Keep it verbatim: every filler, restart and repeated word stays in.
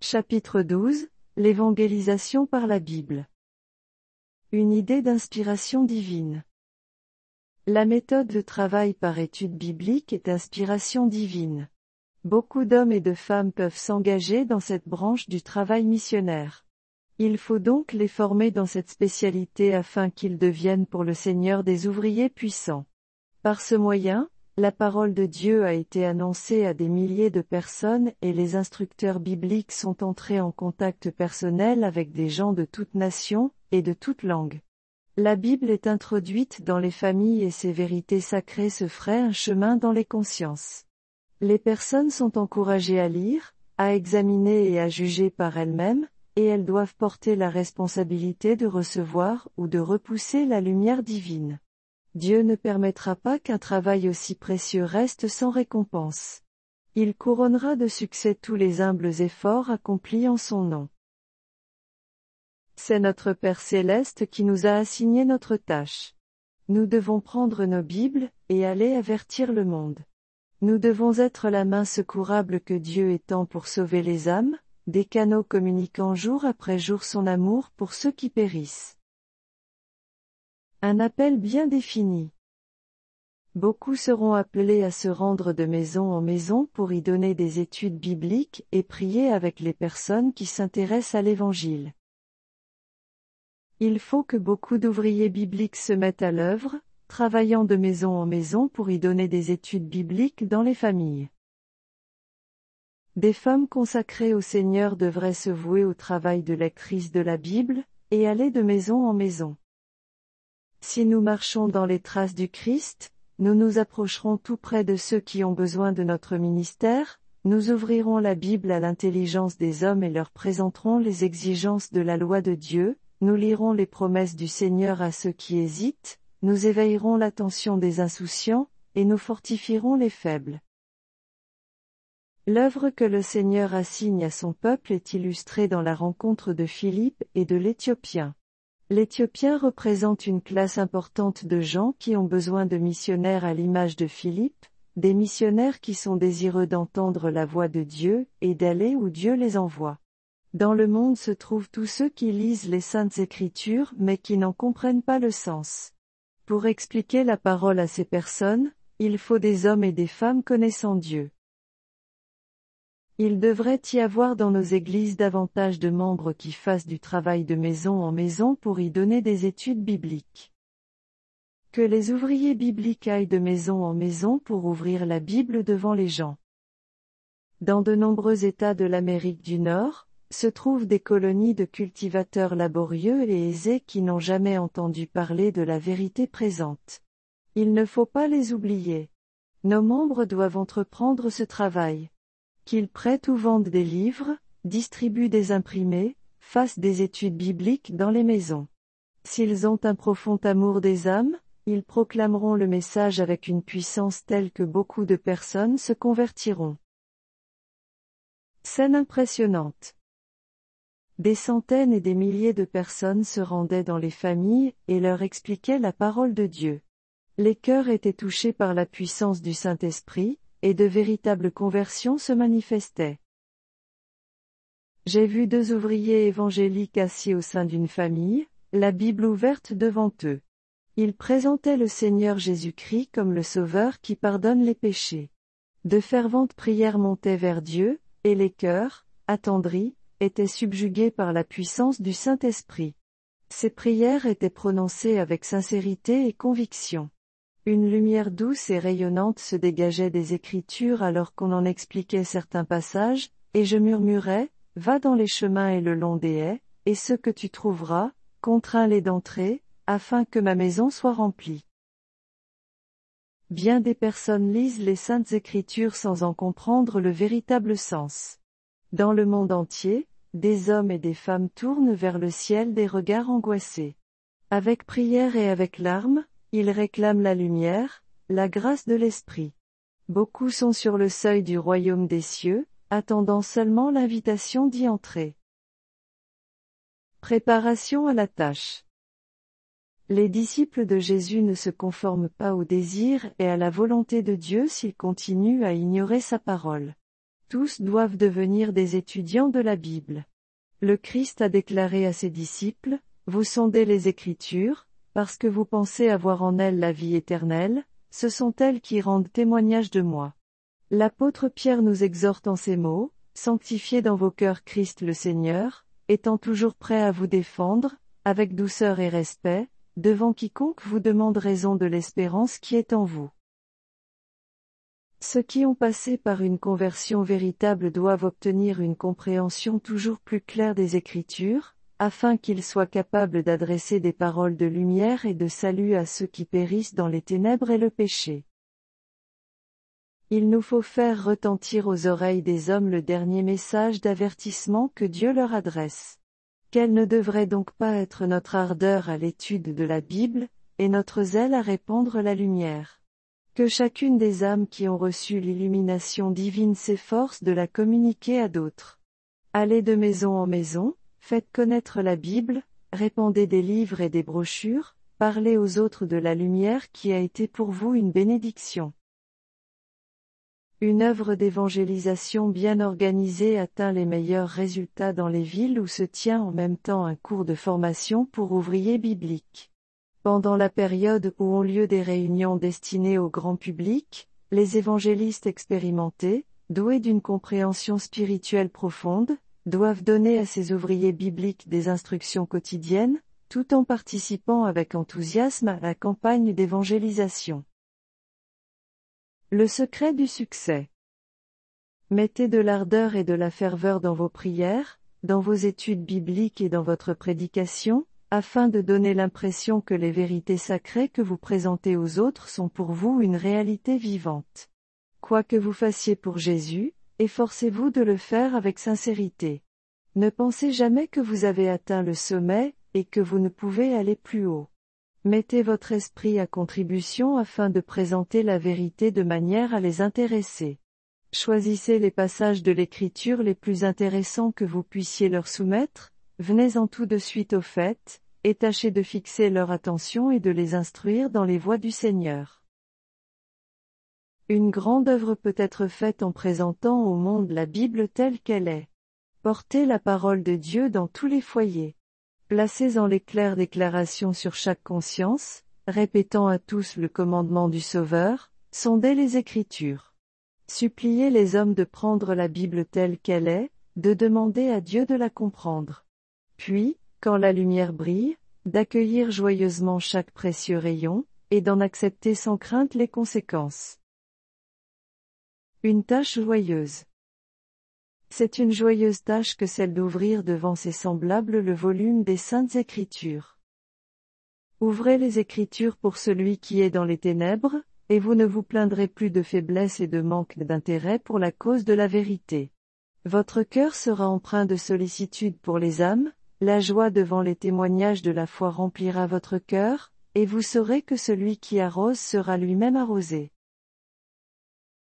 Chapitre douze, L'évangélisation par la Bible. Une idée d'inspiration divine. La méthode de travail par étude biblique est d'inspiration divine. Beaucoup d'hommes et de femmes peuvent s'engager dans cette branche du travail missionnaire. Il faut donc les former dans cette spécialité afin qu'ils deviennent pour le Seigneur des ouvriers puissants. Par ce moyen, la parole de Dieu a été annoncée à des milliers de personnes et les instructeurs bibliques sont entrés en contact personnel avec des gens de toute nation, et de toute langue. La Bible est introduite dans les familles et ses vérités sacrées se feraient un chemin dans les consciences. Les personnes sont encouragées à lire, à examiner et à juger par elles-mêmes, et elles doivent porter la responsabilité de recevoir ou de repousser la lumière divine. Dieu ne permettra pas qu'un travail aussi précieux reste sans récompense. Il couronnera de succès tous les humbles efforts accomplis en son nom. C'est notre Père céleste qui nous a assigné notre tâche. Nous devons prendre nos Bibles, et aller avertir le monde. Nous devons être la main secourable que Dieu étend pour sauver les âmes, des canaux communiquant jour après jour son amour pour ceux qui périssent. Un appel bien défini. Beaucoup seront appelés à se rendre de maison en maison pour y donner des études bibliques et prier avec les personnes qui s'intéressent à l'Évangile. Il faut que beaucoup d'ouvriers bibliques se mettent à l'œuvre, travaillant de maison en maison pour y donner des études bibliques dans les familles. Des femmes consacrées au Seigneur devraient se vouer au travail de lectrice de la Bible, et aller de maison en maison. Si nous marchons dans les traces du Christ, nous nous approcherons tout près de ceux qui ont besoin de notre ministère, nous ouvrirons la Bible à l'intelligence des hommes et leur présenterons les exigences de la loi de Dieu, nous lirons les promesses du Seigneur à ceux qui hésitent, nous éveillerons l'attention des insouciants, et nous fortifierons les faibles. L'œuvre que le Seigneur assigne à son peuple est illustrée dans la rencontre de Philippe et de l'Éthiopien. L'Éthiopien représente une classe importante de gens qui ont besoin de missionnaires à l'image de Philippe, des missionnaires qui sont désireux d'entendre la voix de Dieu et d'aller où Dieu les envoie. Dans le monde se trouvent tous ceux qui lisent les Saintes Écritures mais qui n'en comprennent pas le sens. Pour expliquer la parole à ces personnes, il faut des hommes et des femmes connaissant Dieu. Il devrait y avoir dans nos églises davantage de membres qui fassent du travail de maison en maison pour y donner des études bibliques. Que les ouvriers bibliques aillent de maison en maison pour ouvrir la Bible devant les gens. Dans de nombreux États de l'Amérique du Nord, se trouvent des colonies de cultivateurs laborieux et aisés qui n'ont jamais entendu parler de la vérité présente. Il ne faut pas les oublier. Nos membres doivent entreprendre ce travail. Qu'ils prêtent ou vendent des livres, distribuent des imprimés, fassent des études bibliques dans les maisons. S'ils ont un profond amour des âmes, ils proclameront le message avec une puissance telle que beaucoup de personnes se convertiront. Scène impressionnante. Des centaines et des milliers de personnes se rendaient dans les familles et leur expliquaient la parole de Dieu. Les cœurs étaient touchés par la puissance du Saint-Esprit, et de véritables conversions se manifestaient. J'ai vu deux ouvriers évangéliques assis au sein d'une famille, la Bible ouverte devant eux. Ils présentaient le Seigneur Jésus-Christ comme le Sauveur qui pardonne les péchés. De ferventes prières montaient vers Dieu, et les cœurs, attendris, étaient subjugués par la puissance du Saint-Esprit. Ces prières étaient prononcées avec sincérité et conviction. Une lumière douce et rayonnante se dégageait des Écritures alors qu'on en expliquait certains passages, et je murmurais, « Va dans les chemins et le long des haies, et ce que tu trouveras, contrains-les d'entrer, afin que ma maison soit remplie. » Bien des personnes lisent les Saintes Écritures sans en comprendre le véritable sens. Dans le monde entier, des hommes et des femmes tournent vers le ciel des regards angoissés. Avec prière et avec larmes, ils réclament la lumière, la grâce de l'Esprit. Beaucoup sont sur le seuil du royaume des cieux, attendant seulement l'invitation d'y entrer. Préparation à la tâche. Les disciples de Jésus ne se conforment pas au désir et à la volonté de Dieu s'ils continuent à ignorer sa parole. Tous doivent devenir des étudiants de la Bible. Le Christ a déclaré à ses disciples, « Vous sondez les Écritures, parce que vous pensez avoir en elles la vie éternelle, ce sont elles qui rendent témoignage de moi. » L'apôtre Pierre nous exhorte en ces mots, « Sanctifiez dans vos cœurs Christ le Seigneur, étant toujours prêt à vous défendre, avec douceur et respect, devant quiconque vous demande raison de l'espérance qui est en vous. » Ceux qui ont passé par une conversion véritable doivent obtenir une compréhension toujours plus claire des Écritures, afin qu'ils soient capables d'adresser des paroles de lumière et de salut à ceux qui périssent dans les ténèbres et le péché. Il nous faut faire retentir aux oreilles des hommes le dernier message d'avertissement que Dieu leur adresse. Quelle ne devrait donc pas être notre ardeur à l'étude de la Bible, et notre zèle à répandre la lumière? Que chacune des âmes qui ont reçu l'illumination divine s'efforce de la communiquer à d'autres. Allez de maison en maison, faites connaître la Bible, répandez des livres et des brochures, parlez aux autres de la lumière qui a été pour vous une bénédiction. Une œuvre d'évangélisation bien organisée atteint les meilleurs résultats dans les villes où se tient en même temps un cours de formation pour ouvriers bibliques. Pendant la période où ont lieu des réunions destinées au grand public, les évangélistes expérimentés, doués d'une compréhension spirituelle profonde, doivent donner à ces ouvriers bibliques des instructions quotidiennes, tout en participant avec enthousiasme à la campagne d'évangélisation. Le secret du succès. Mettez de l'ardeur et de la ferveur dans vos prières, dans vos études bibliques et dans votre prédication, afin de donner l'impression que les vérités sacrées que vous présentez aux autres sont pour vous une réalité vivante. Quoi que vous fassiez pour Jésus, efforcez-vous de le faire avec sincérité. Ne pensez jamais que vous avez atteint le sommet, et que vous ne pouvez aller plus haut. Mettez votre esprit à contribution afin de présenter la vérité de manière à les intéresser. Choisissez les passages de l'Écriture les plus intéressants que vous puissiez leur soumettre, venez-en tout de suite au fait, et tâchez de fixer leur attention et de les instruire dans les voies du Seigneur. Une grande œuvre peut être faite en présentant au monde la Bible telle qu'elle est. Portez la parole de Dieu dans tous les foyers. Placez-en les claires déclarations sur chaque conscience, répétant à tous le commandement du Sauveur, sondez les Écritures. Suppliez les hommes de prendre la Bible telle qu'elle est, de demander à Dieu de la comprendre. Puis, quand la lumière brille, d'accueillir joyeusement chaque précieux rayon, et d'en accepter sans crainte les conséquences. Une tâche joyeuse. C'est une joyeuse tâche que celle d'ouvrir devant ses semblables le volume des Saintes Écritures. Ouvrez les Écritures pour celui qui est dans les ténèbres, et vous ne vous plaindrez plus de faiblesse et de manque d'intérêt pour la cause de la vérité. Votre cœur sera empreint de sollicitude pour les âmes, la joie devant les témoignages de la foi remplira votre cœur, et vous saurez que celui qui arrose sera lui-même arrosé.